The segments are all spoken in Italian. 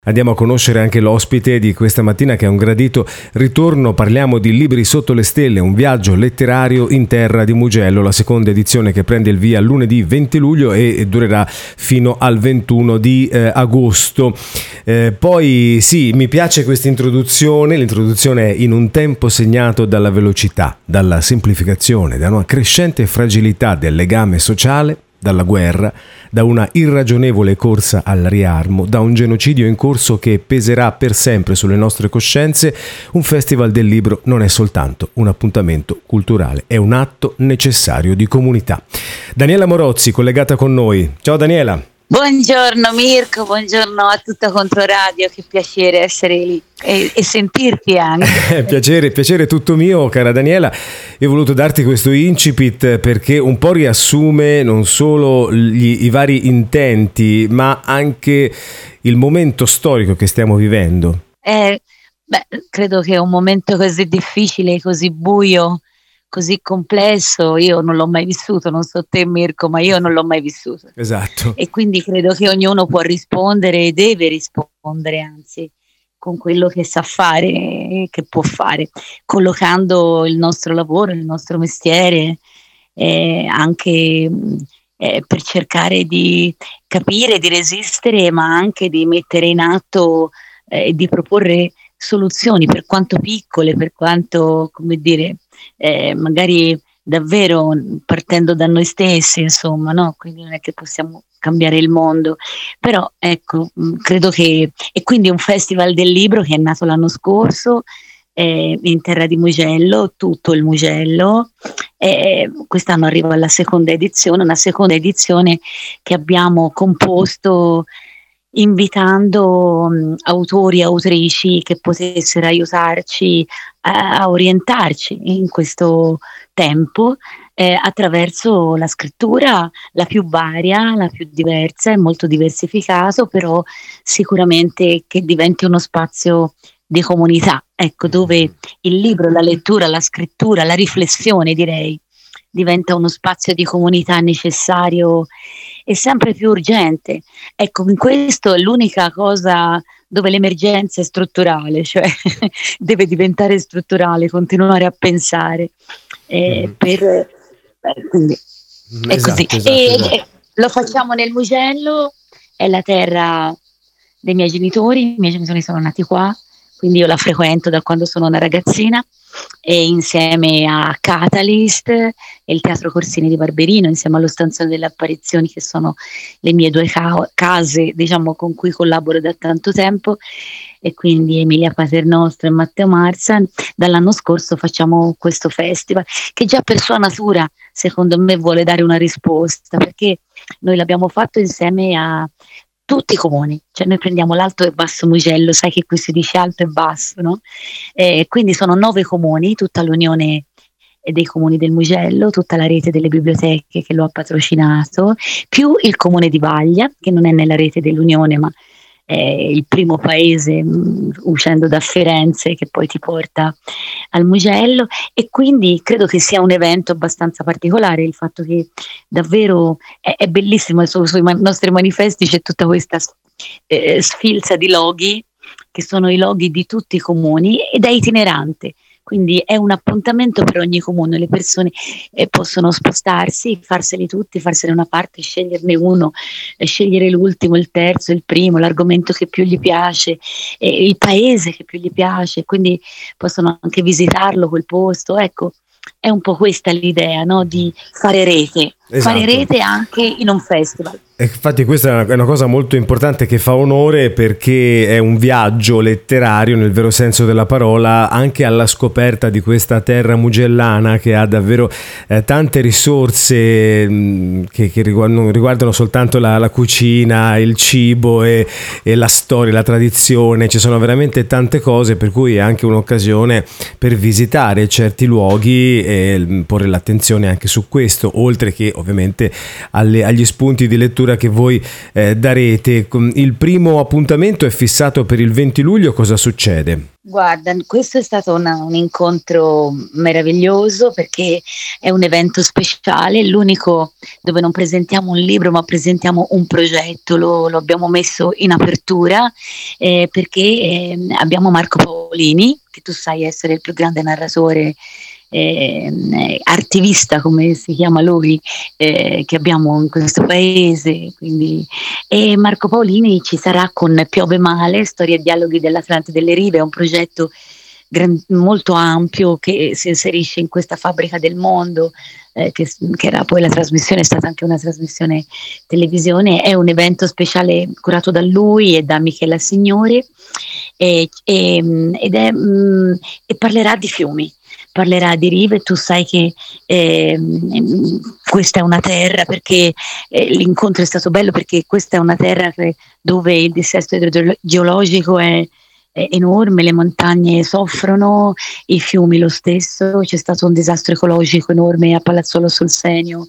Andiamo a conoscere anche l'ospite di questa mattina, che è un gradito ritorno. Parliamo di Libri sotto le stelle, un viaggio letterario in terra di Mugello, la seconda edizione che prende il via lunedì 20 luglio e durerà fino al 21 di agosto. Poi sì, mi piace questa introduzione. L'introduzione è: in un tempo segnato dalla velocità, dalla semplificazione, da una crescente fragilità del legame sociale, dalla guerra, da una irragionevole corsa al riarmo, da un genocidio in corso che peserà per sempre sulle nostre coscienze, un festival del libro non è soltanto un appuntamento culturale, è un atto necessario di comunità. Daniela Morozzi, collegata con noi. Ciao Daniela. Buongiorno Mirko, buongiorno a tutta Controradio, che piacere essere lì e sentirti anche. Piacere tutto mio, cara Daniela. Io ho voluto darti questo incipit perché un po' riassume non solo i vari intenti, ma anche il momento storico che stiamo vivendo. Credo che un momento così difficile, così buio, così complesso, io non l'ho mai vissuto, non so te Mirko, ma io non l'ho mai vissuto. Esatto. E quindi credo che ognuno può rispondere e deve rispondere, anzi, con quello che sa fare, che può fare, collocando il nostro lavoro, il nostro mestiere, anche per cercare di capire, di resistere, ma anche di mettere in atto e di proporre soluzioni, per quanto piccole, per quanto, come dire, magari davvero partendo da noi stessi, insomma, no? Quindi non è che possiamo cambiare il mondo, però ecco, credo che, e quindi un festival del libro che è nato l'anno scorso in terra di Mugello, tutto il Mugello, quest'anno arriva alla seconda edizione, una seconda edizione che abbiamo composto invitando autori e autrici che potessero aiutarci a orientarci in questo tempo attraverso la scrittura, la più varia, la più diversa e molto diversificato, però sicuramente che diventi uno spazio di comunità, ecco, dove il libro, la lettura, la scrittura, la riflessione, direi, diventa uno spazio di comunità necessario e sempre più urgente. Ecco, in questo è l'unica cosa dove l'emergenza è strutturale, cioè deve diventare strutturale, continuare a pensare. Quindi è così. Esatto. Lo facciamo nel Mugello, è la terra dei miei genitori. I miei genitori sono nati qua, quindi io la frequento da quando sono una ragazzina, e insieme a Catalyst e il Teatro Corsini di Barberino, insieme allo Stanzone delle Apparizioni, che sono le mie due case, diciamo, con cui collaboro da tanto tempo, e quindi Emilia Paternostro e Matteo Marza, dall'anno scorso facciamo questo festival che già per sua natura, secondo me, vuole dare una risposta, perché noi l'abbiamo fatto insieme a tutti i comuni, cioè noi prendiamo l'Alto e Basso Mugello, sai che qui si dice alto e basso, no? Quindi sono 9 comuni, tutta l'unione dei comuni del Mugello, tutta la rete delle biblioteche che lo ha patrocinato, più il comune di Vaglia, che non è nella rete dell'unione, ma è il primo paese uscendo da Firenze che poi ti porta al Mugello, e quindi credo che sia un evento abbastanza particolare, il fatto che davvero è bellissimo. Sui nostri manifesti c'è tutta questa sfilza di loghi, che sono i loghi di tutti i comuni, ed è itinerante, quindi è un appuntamento per ogni comune. Le persone possono spostarsi, farseli tutti, farsene una parte, sceglierne uno, scegliere l'ultimo, il terzo, il primo, l'argomento che più gli piace, il paese che più gli piace, quindi possono anche visitarlo quel posto. Ecco, è un po' questa l'idea, no? Di fare rete. Esatto. Fare rete anche in un festival. Infatti questa è una cosa molto importante che fa onore, perché è un viaggio letterario nel vero senso della parola, anche alla scoperta di questa terra mugellana che ha davvero tante risorse che riguardano soltanto la cucina, il cibo e la storia, la tradizione. Ci sono veramente tante cose, per cui è anche un'occasione per visitare certi luoghi e porre l'attenzione anche su questo, oltre che ovviamente agli spunti di lettura che voi darete. Il primo appuntamento è fissato per il 20 luglio, cosa succede? Guarda, questo è stato un incontro meraviglioso perché è un evento speciale, l'unico dove non presentiamo un libro ma presentiamo un progetto, lo abbiamo messo in apertura perché abbiamo Marco Paolini, che tu sai essere il più grande narratore artivista, come si chiama lui, che abbiamo in questo paese, quindi, e Marco Paolini ci sarà con Piove Male, storie e dialoghi dell'Atlante delle Rive, è un progetto molto ampio che si inserisce in questa fabbrica del mondo, che era poi la trasmissione, è stata anche una trasmissione televisione, è un evento speciale curato da lui e da Michela Signori e parlerà di fiumi. Parlerà di rive, tu sai che questa è una terra, perché l'incontro è stato bello perché questa è una terra dove il dissesto idrogeologico è enorme, le montagne soffrono, i fiumi lo stesso, c'è stato un disastro ecologico enorme a Palazzolo sul Senio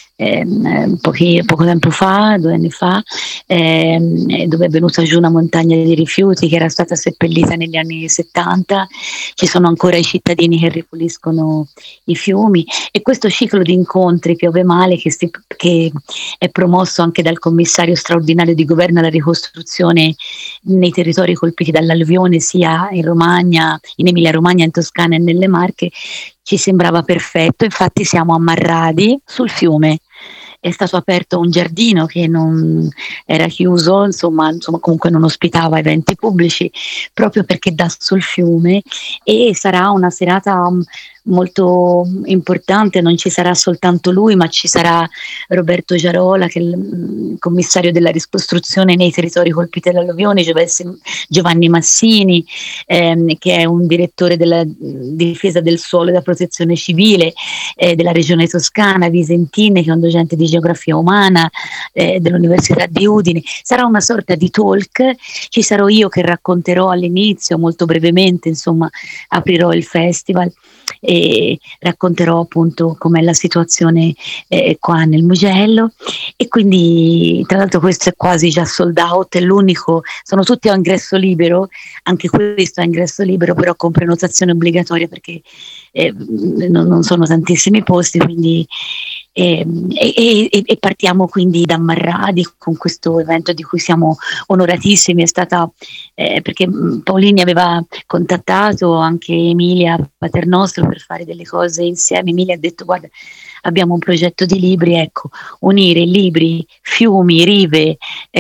poco tempo fa, 2 anni fa, dove è venuta giù una montagna di rifiuti che era stata seppellita negli anni 70. Ci sono ancora i cittadini che ripuliscono i fiumi e questo ciclo di incontri Piove Male che è promosso anche dal commissario straordinario di governo alla ricostruzione nei territori colpiti dall'alluvione, sia in Romagna, in Emilia Romagna, in Toscana e nelle Marche, ci sembrava perfetto. Infatti siamo a Marradi sul fiume, è stato aperto un giardino che non era chiuso, insomma comunque non ospitava eventi pubblici proprio perché dà sul fiume e sarà una serata molto importante, non ci sarà soltanto lui ma ci sarà Roberto Giarola che è il commissario della ricostruzione nei territori colpiti dall'alluvione, Giovanni Massini che è un direttore della difesa del suolo e della protezione civile della regione Toscana, Visentini che è un docente di geografia umana dell'Università di Udine. Sarà una sorta di talk, ci sarò io che racconterò all'inizio molto brevemente, insomma aprirò il festival e racconterò appunto com'è la situazione qua nel Mugello e quindi tra l'altro questo è quasi già sold out, è l'unico, sono tutti a ingresso libero, anche questo è a ingresso libero però con prenotazione obbligatoria perché non sono tantissimi posti, quindi e partiamo quindi da Marradi con questo evento di cui siamo onoratissimi. È stata perché Paolini aveva contattato anche Emilia Paternostro per fare delle cose insieme. Emilia ha detto guarda, abbiamo un progetto di libri, ecco, unire libri, fiumi, rive,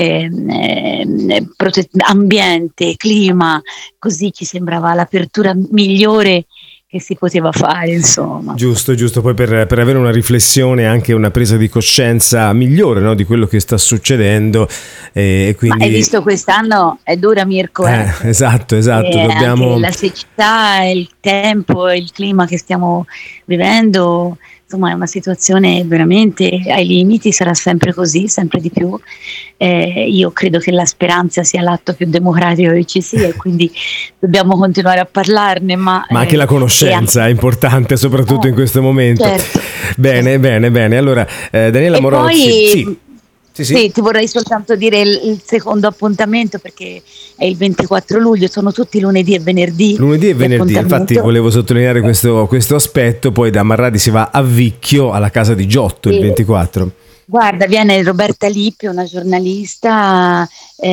ambiente, clima, così ci sembrava l'apertura migliore che si poteva fare, insomma. Giusto, poi per avere una riflessione, anche una presa di coscienza migliore, no, di quello che sta succedendo. Quindi... Ma hai visto quest'anno è dura, Mirko. Esatto, dobbiamo... Anche la siccità, il tempo, il clima che stiamo vivendo, insomma è una situazione veramente ai limiti, sarà sempre così, sempre di più. Io credo che la speranza sia l'atto più democratico che ci sia e quindi dobbiamo continuare a parlarne. Ma anche la conoscenza è importante, soprattutto in questo momento. Certo. Bene. Allora, Daniela Morozzi. Sì, ti vorrei soltanto dire il secondo appuntamento perché è il 24 luglio, sono tutti lunedì e venerdì. Infatti volevo sottolineare questo aspetto, poi da Marradi si va a Vicchio alla casa di Giotto il 24. Guarda, viene Roberta Lippi, una giornalista,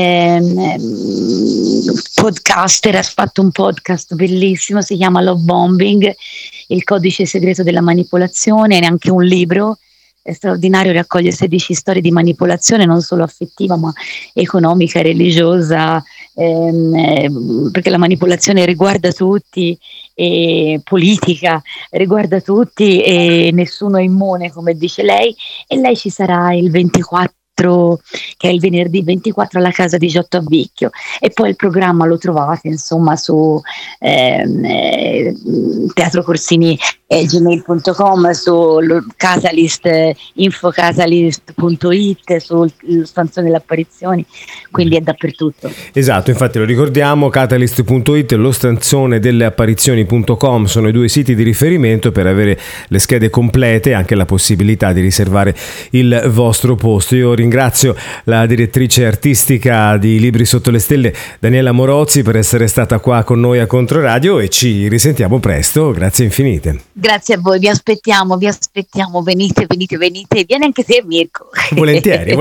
podcaster, ha fatto un podcast bellissimo, si chiama Love Bombing, il codice segreto della manipolazione, è anche un libro. È straordinario, raccoglie 16 storie di manipolazione non solo affettiva ma economica e religiosa, perché la manipolazione riguarda tutti, e politica riguarda tutti e nessuno è immune, come dice lei, e lei ci sarà il 24, che è il venerdì 24 alla casa di Giotto a Vicchio, e poi il programma lo trovate insomma su Teatro Corsini gmail.com, su Catalyst, infocatalyst.it, sul stanzone delle apparizioni, quindi è dappertutto. Esatto, infatti lo ricordiamo, catalyst.it e lo stanzone delle apparizioni.com sono i due siti di riferimento per avere le schede complete e anche la possibilità di riservare il vostro posto. Io ringrazio la direttrice artistica di Libri sotto le stelle, Daniela Morozzi, per essere stata qua con noi a Controradio, e ci risentiamo presto. Grazie infinite. Grazie a voi, vi aspettiamo, venite, vieni anche te, Mirko. Volentieri.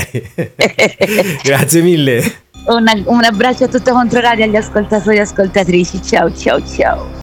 Grazie mille. Un abbraccio a tutto Controradio, agli ascoltatori e ascoltatrici, ciao.